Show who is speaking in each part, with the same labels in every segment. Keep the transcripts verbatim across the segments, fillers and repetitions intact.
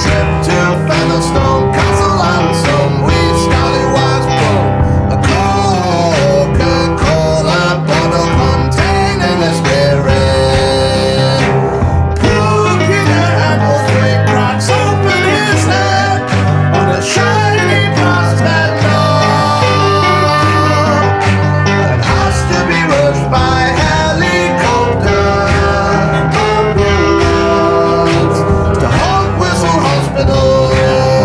Speaker 1: trip to Featherstone Castle and some wee scallywags pull a Coca-Cola bottle containing a spirit. Poking at the three cracks open his head on a shiny prospect knob that has to be rushed by helicopter ambulance to Hog Whistle Hospital.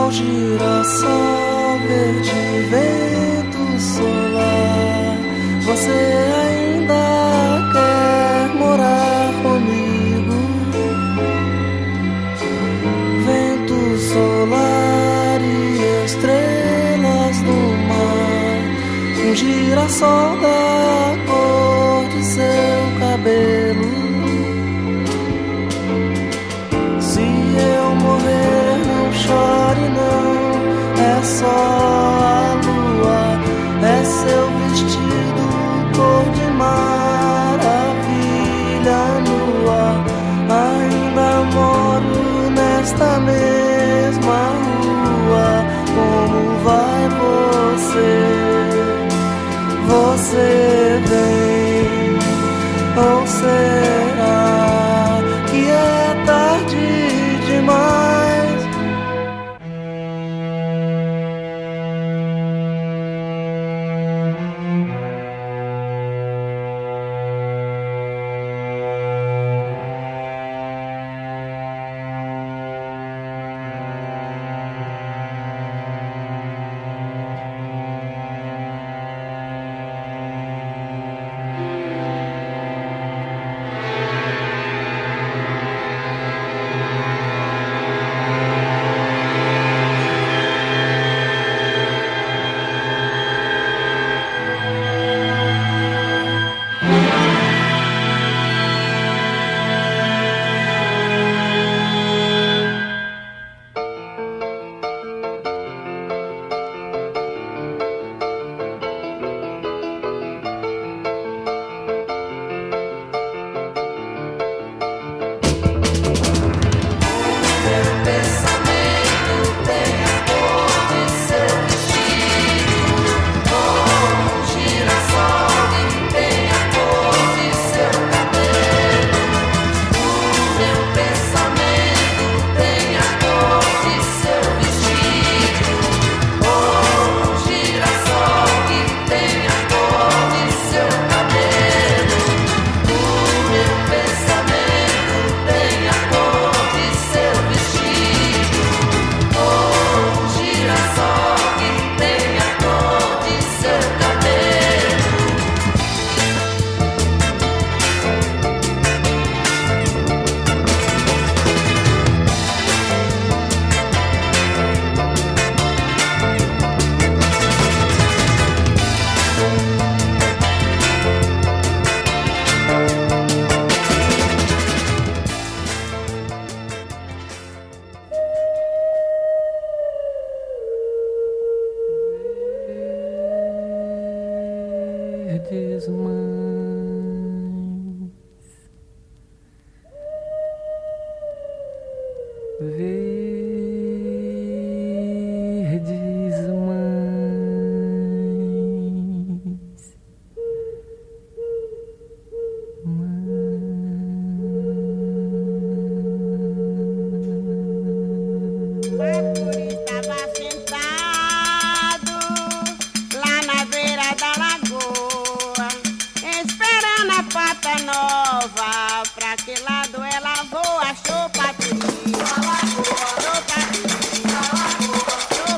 Speaker 2: girassol verde, vento solar, você ainda quer morar comigo? Vento solar e estrelas do mar, um girassol da cor de seu cabelo. Se eu morrer, não chore não, é só a lua, é seu vestido cor de maravilha nua. Ainda moro nesta mesma rua, como vai você? Você vem, ou será que é tarde demais? Verdes mães, verdes mães, mães.
Speaker 3: O Arthur estava sentado lá na beira da lagoa, esperando a pata nova. Pra que lado ela voa? Achou patria, achou patria, achou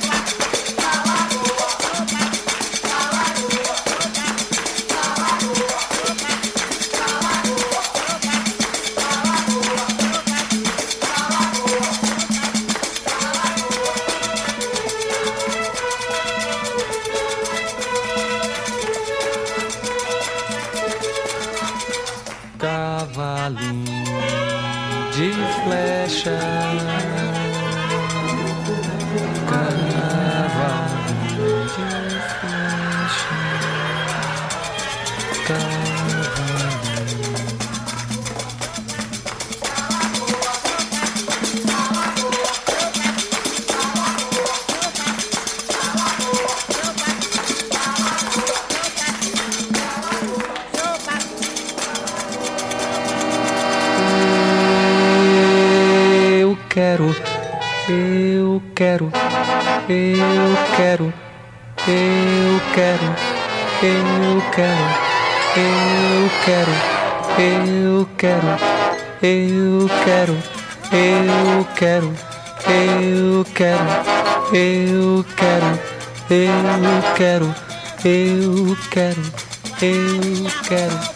Speaker 2: Cavalinho de flecha, cavalinho de flecha, cavalinho. Eu quero, eu quero, eu quero, eu quero, eu quero, eu quero, eu quero, eu quero, eu quero, eu quero, eu quero, eu quero, eu quero, eu quero.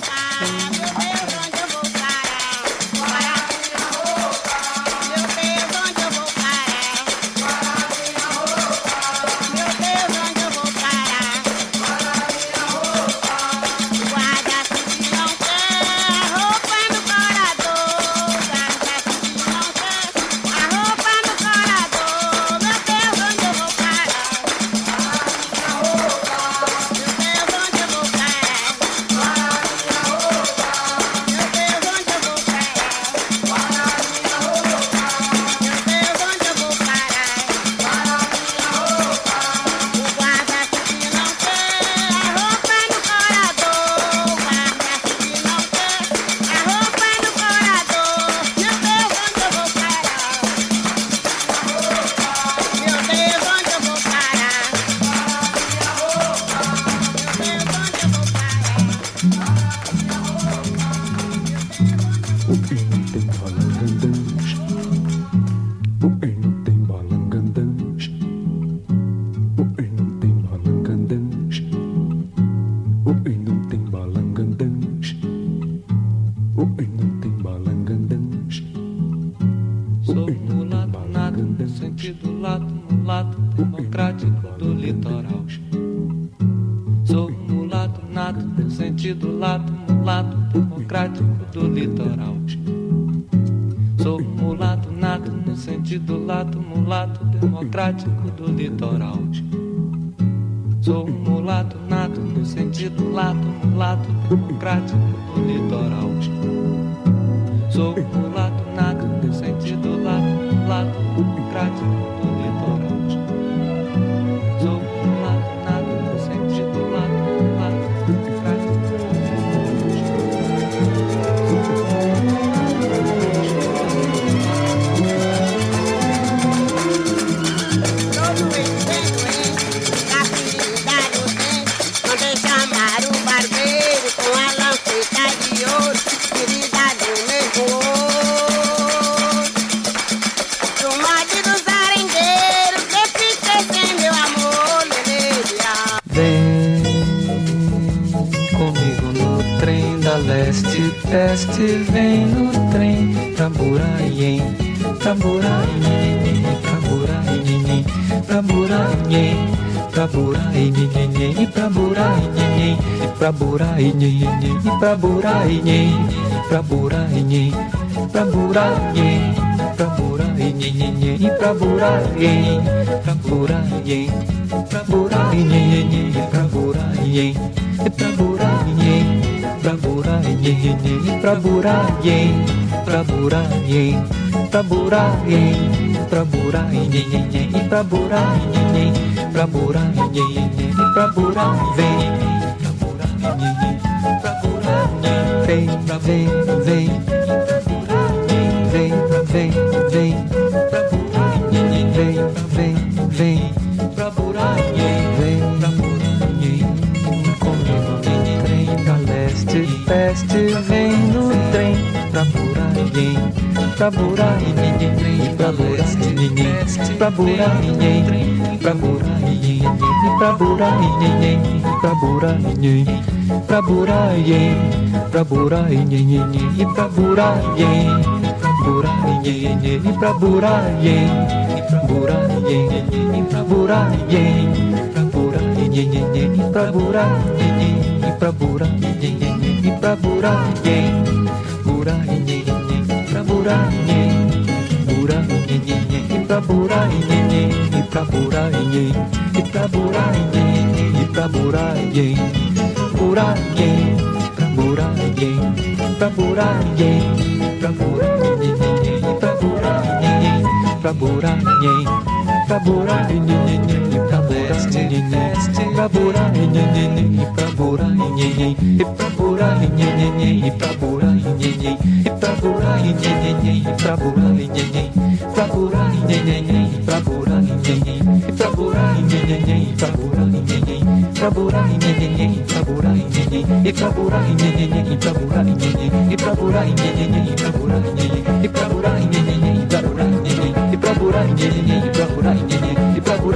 Speaker 4: Do litoral. Sou um mulato nato no sentido lato, mulato democrático do litoral. Sou um mulato nato no sentido lato, mulato democrático do litoral. Sou um mulato nato no sentido lato, mulato democrático do
Speaker 2: Leste, vem no trem pra Buraiém, pra Buraiém, pra Buraiém, pra Buraiém, pra Buraiém, pra Buraiém, pra Buraiém, pra Buraiém, pra Buraiém, pra Buraiém, pra Buraiém, pra Buraiém, pra Buraiém, pra Buraiém, pra Buraiém, pra Buraiém. Pra Buraiém, pra Buraiém, pra Buraiém, pra Buraiém, pra Buraiém, pra Buraiém, pra Buraiém, pra Buraiém, pra Buraiém, vem, vem, vem, vem, vem, vem, pra Buraiém, vem, vem, vem, pra Buraiém, vem, pra Buraiém, comigo no trem pra leste, leste, vem no trem pra Buraiém, pra Buraiém, pra leste, pra Buraiém, pra Buraiém, pra Buraiém, pra Buraiém, pra Buraiém, pra Buraiém, pra Buraiém, Buraiém, pra Buraiém, Buraiém, pra Buraiém, pra Buraiém, pra Buraiém, pra Buraiém, pra Buraiém, Buraiém, pra Buraiém, Buraiém, pra Buraiém, pra Buraiém, pra Buraiém, pra Buraiém, Buraiém, pra Buraiém, pra Buraiém, pra Buraiém, pra Buraiém, pra Buraiém, pra Buraiém, pra leste, pra Buraiém, pra Buraiém, pra Buraiém, pra Buraiém, pra Buraiém, pra Buraiém, pra Buraiém, pra Buraiém, pra Buraiém, pra Buraiém, pra Buraiém, pra Buraiém, e pra Buraiém, pra Buraiém, e pra Buraiém, pra Buraiém, e pra Buraiém, pra Buraiém, e pra Buraiém, pra Buraiém, e pra Buraiém, e pra Buraiém.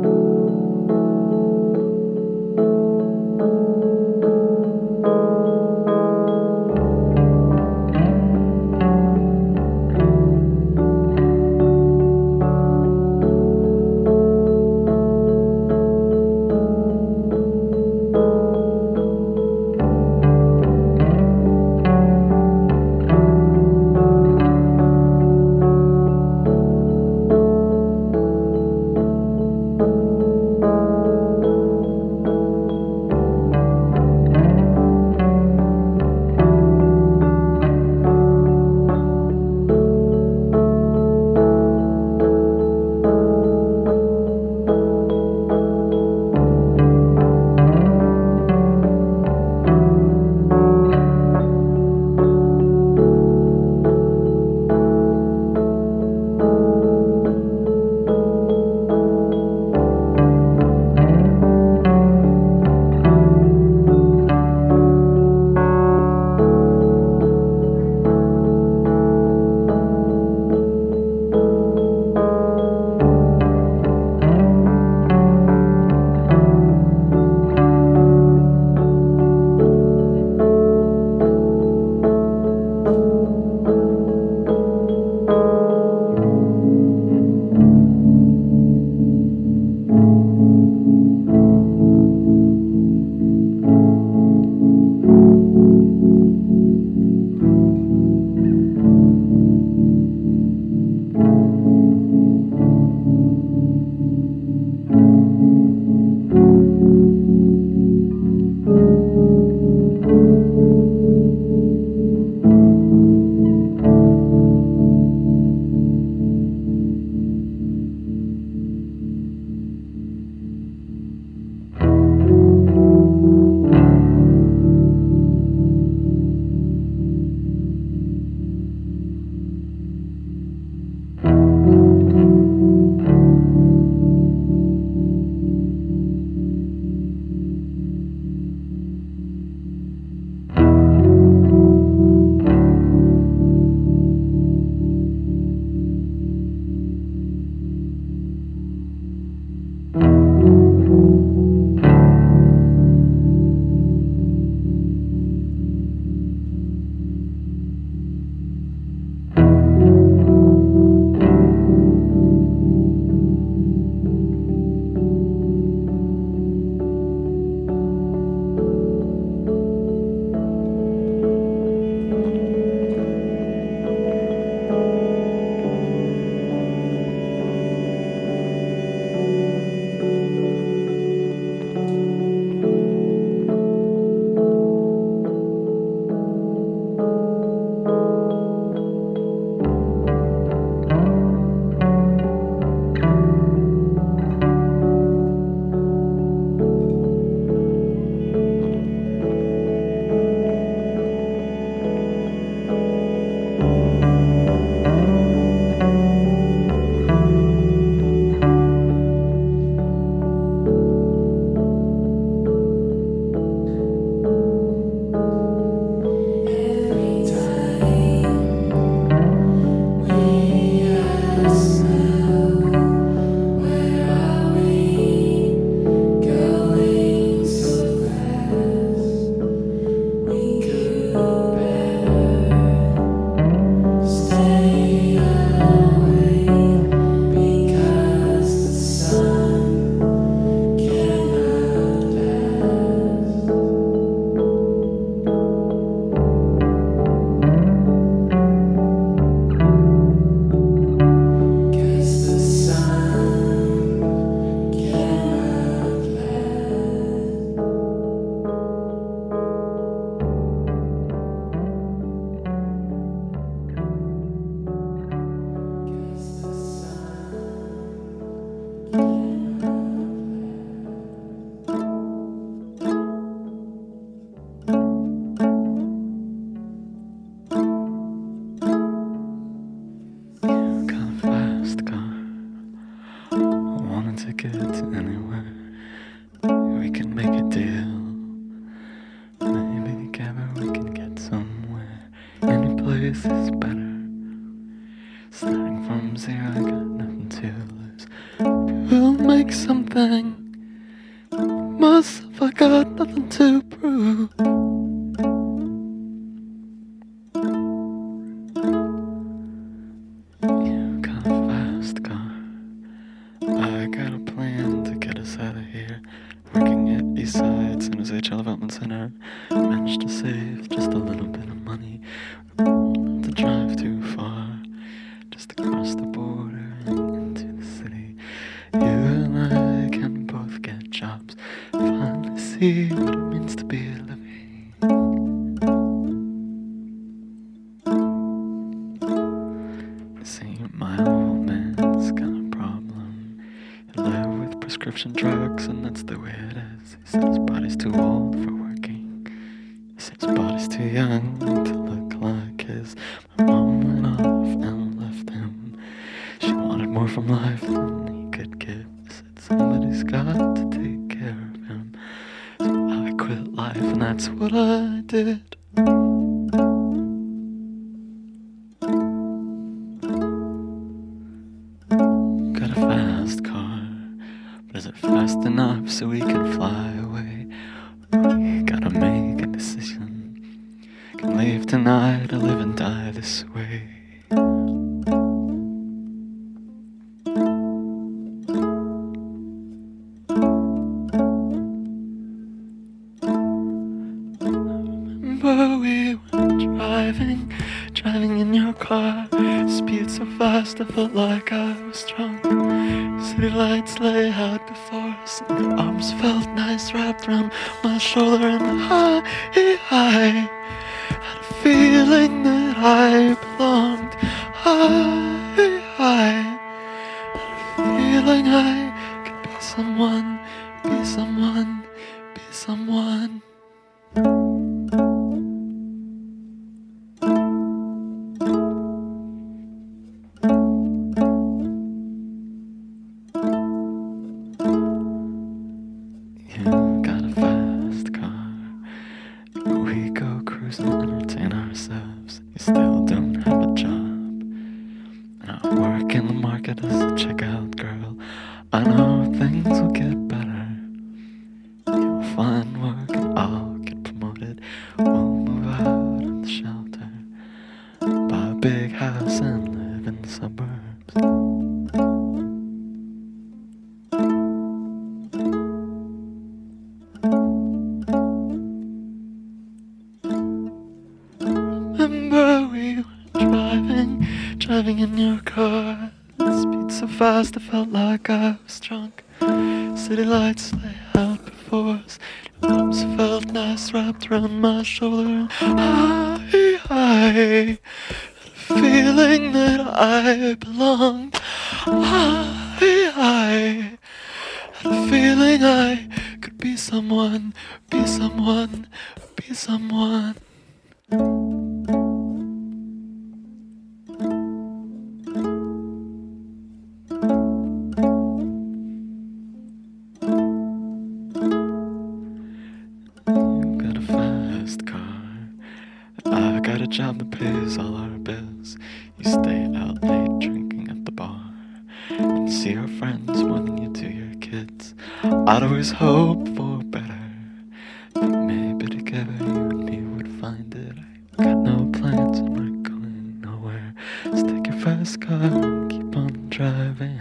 Speaker 5: place is better. Starting from zero, I got nothing to lose. We'll make something. Myself, I got nothing to prove. You got a fast car. I got a plan to get us out of here. Working at Eastside, San Jose Child Development Center. Managed to save just a little bit of money. We don't have to drive too far, just across the border and into the city. You and I can both get jobs. Finally see what it means to be living. See, my old man's got a problem. He live with prescription drugs, and that's the way it is. He said his body's too old for working. He said his body's too young to look like his. My mom went off and left him. She wanted more from life than he could give. Said somebody's got to take care of him. So I quit life, and that's what I did. Got a fast car, but is it fast enough so we can fly away? We gotta make a decision. Can leave tonight or live and die this way. Remember we were driving, driving in your car. Speed so fast I felt like I was drunk. City lights lay out before us, and your arms felt nice wrapped around my shoulder. And I, I had a feeling that I belonged. I, I had a feeling I could be someone, be someone, be someone. You got a fast car. We go cruising and entertain ourselves. You still don't have a job. And I work in the market as a checkout girl. I know things will get better. You'll find work and I'll get promoted. We'll move out in the shelter, buy a big house and live in the suburbs. Remember we were driving, driving in your car. Speed so fast I felt like I was drunk. City lights lay out before us. Your arms felt nice wrapped around my shoulder. I, I had a feeling that I belonged. I, I had a feeling I could be someone, be someone, be someone. You got a fast car. I got a job that pays all our bills. You stay out late drinking at the bar and see your friends more than you do your kids. I'd always hope for better, but maybe together you and me would find it. I got no plans and we're going nowhere. So take your fast car and keep on driving.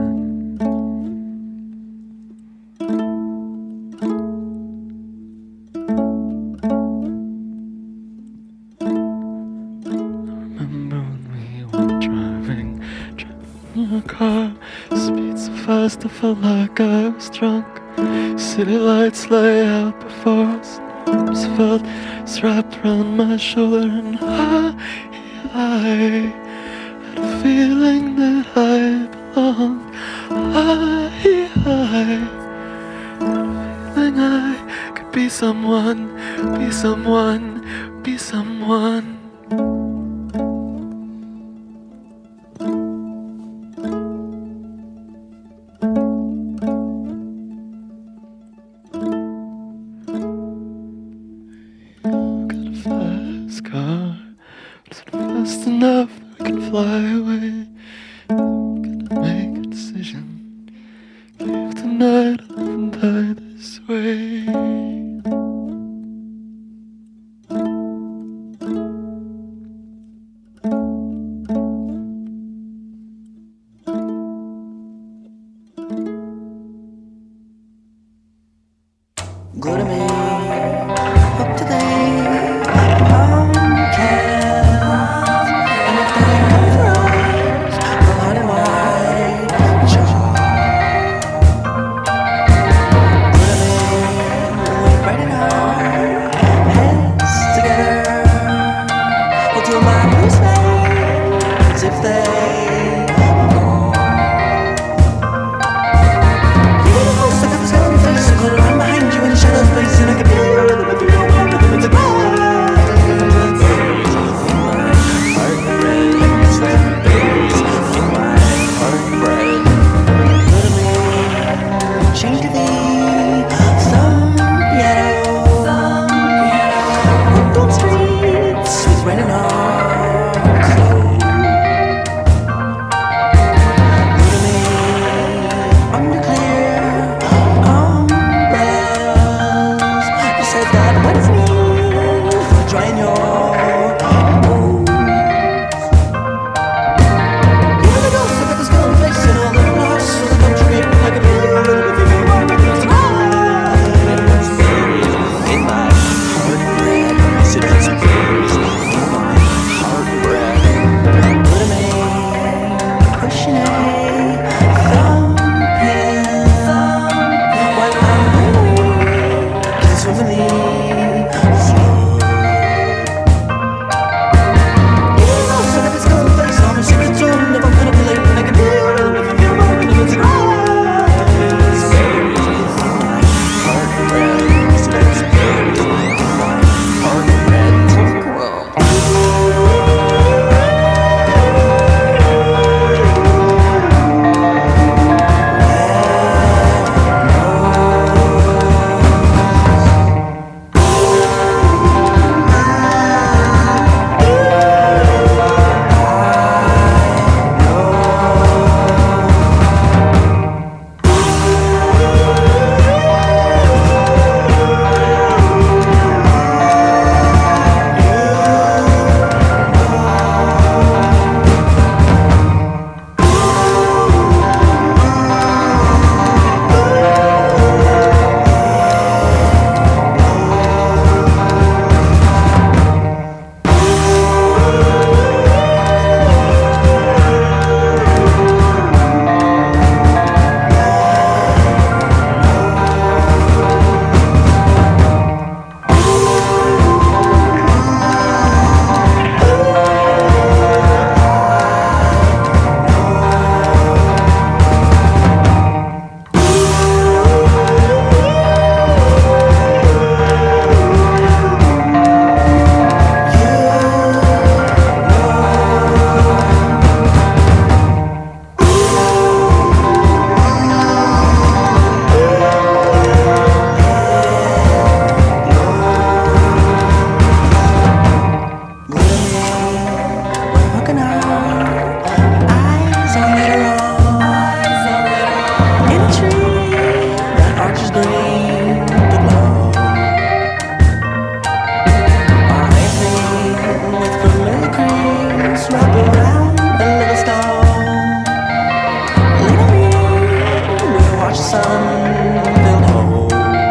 Speaker 5: Remember when we were driving, driving in your car. Speed so fast I felt like I was drunk. City lights lay out before us. Arms felt wrapped around my shoulder. And I, I had a feeling that I belonged. I, I had a feeling I could be someone, be someone, be someone. Got a fast car, but is it fast just enough that we can fly away. Gotta make a decision. Leave tonight or live and die this way.
Speaker 6: Go to me, up to date, pumpkin. And if they come for us, we'll hide in my jar. Go to me, we're writing our heads together. We'll do my blues fades if they go. You know, look at the skeleton face and put it on behind you in the shadows place, and I can feel your rhythm if you feel my rhythm. It's a chained to thee, some piano, some piano. Open streets with raining on clothes. Go to me, under clear umbrellas. You said that what is me for drying your wounds. Even the ghosts look at the skeleton face in a little house with a country gate. I can feel your rhythm if you feel my rhythm. It's a in my heart bread. Citrus berries in my heart bread. Go to me, pushing a thumbprint while I'm running, swimmingly slow. Even though so that it's skeleton face on a secret zone, if I'm manipulating, I can feel your rhythm if you feel my rhythm. It's a grass. Berries in my heart bread. Citrus berries in my heart bread. Looking out, eyes on later on, in a tree that arches green to glow. Our anything with familiar creams wrapped around a little stone. Leaning me, we watch the sun build home.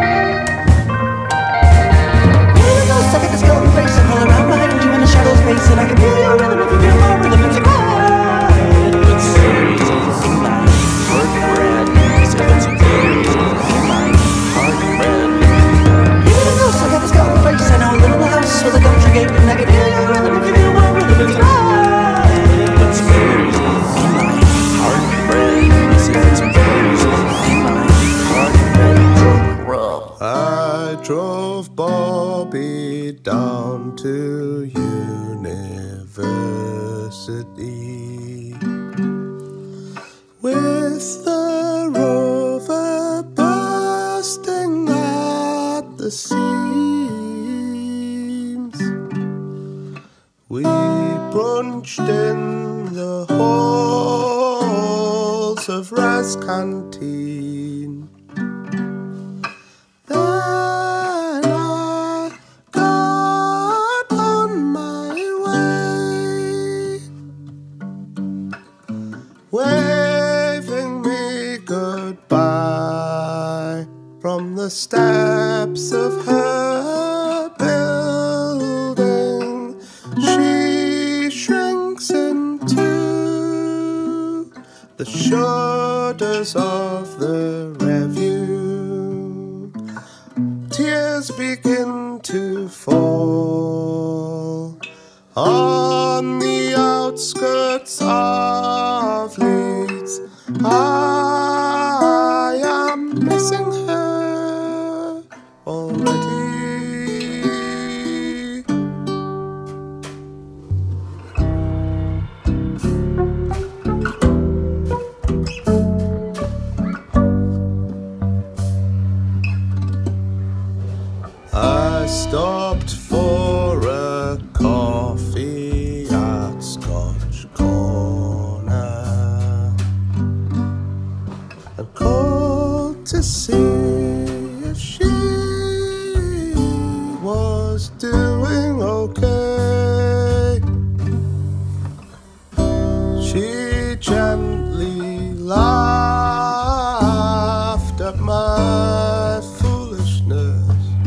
Speaker 6: Here we go, suck at the skeleton face and pull around behind you in the shadow space, and I can feel your rhythm if you feel my rhythm. It's a ride. It's berries in my heart bread. Skeleton berries in my heart bread. Even the ghosts look at the skeleton face. I know a little house with a country gate, and I can feel your rhythm if you feel my rhythm. It's a ride. It's berries in my heart bread. Skeleton berries in my heart bread. Rub.
Speaker 1: I drove Bobby down to university with the rover bursting at the seams. We brought lounged in the halls of Ras Canteen. Then I got on my way, waving me goodbye from the steps of her building. She shrinks into the shudders of the review. Tears begin to fall on the outskirts of Leeds. I am missing her already. I stopped for a coffee at Scotch Corner and called to see if she was doing okay. She gently laughed at my foolishness.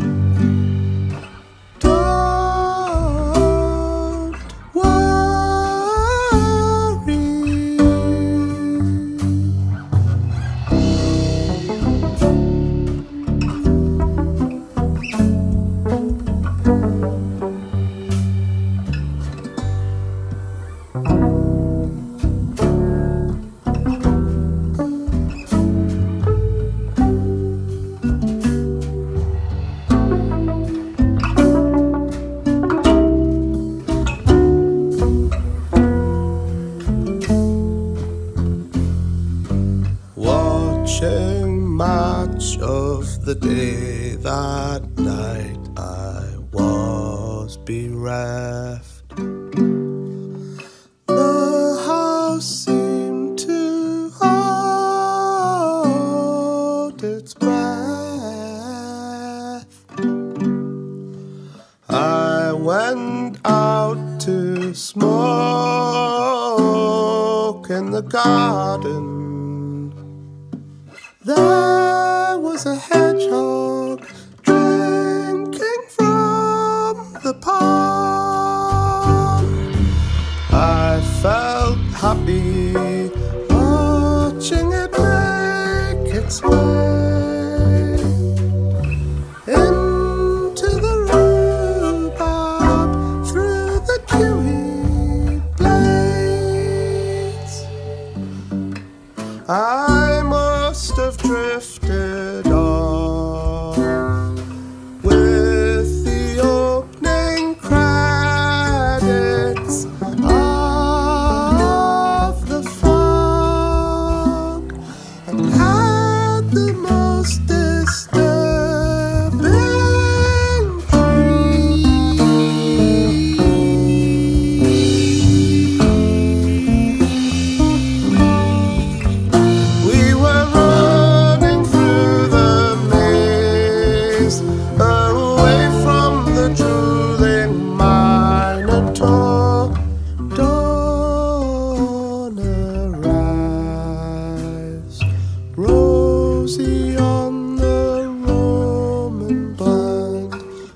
Speaker 1: Watching much of the day that night, I was bereft. The house seemed to hold its breath. I went out to smoke in the garden. There was a hedgehog drinking from the pond. I felt happy watching it make its way into the rhubarb through the dewy blades. I must have drifted off with the opening credits of the fog and had the most disturbing dream. We were running through the maze, away from the drooling Minotaur. Dawn arrives, rosy on the Roman blind,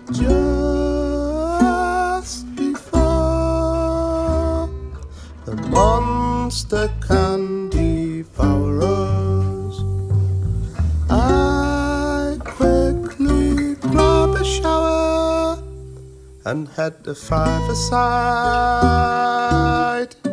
Speaker 1: just before the monster can devour us. I quickly grab a shower and head to five-a-side.